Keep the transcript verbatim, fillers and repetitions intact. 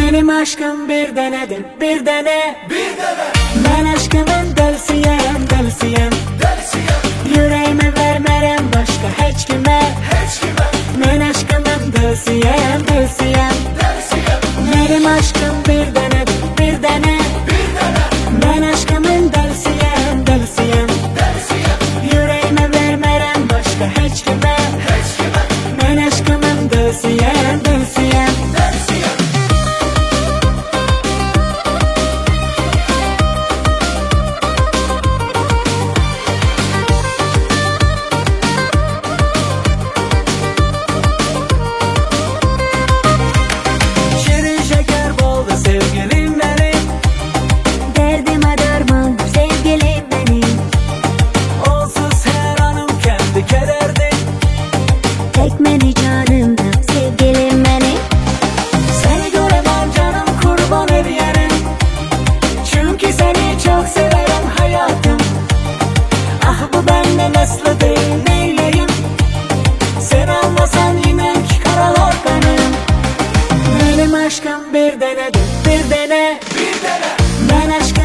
Benim aşkım bir denedir, bir dene, bir dene. Ben aşkımın delisiyem, delisiyem, Delisiyem, yüreğimi vermerem başka hiç kime. hiç kime. Ben aşkımın delisiyem, delisiyem, Delisiyem, benim aşkım bir denedir, bir dene, bir dene. Ben aşkımın delisiyem, delisiyem, Delisiyem, yüreğimi vermerem başka hiç kime. hiç kime. Ben aşkımın delisiyem, delisiyem. Delisiyem, Şirin şeker boldu sevgilim benim, Derdime derman sevgilim benim. onsuz her anım kendi kederdim. Tek beni canımda sevgilim benim. Seni göremem canım kurban ediyenim, çünkü seni çok severim hayatım. Ah bu benden aslı değil neyleyim, sen olmasan inan ki karalar benim. Benim aşkım bir denedir, bir dene, bir dene. Ben aşkım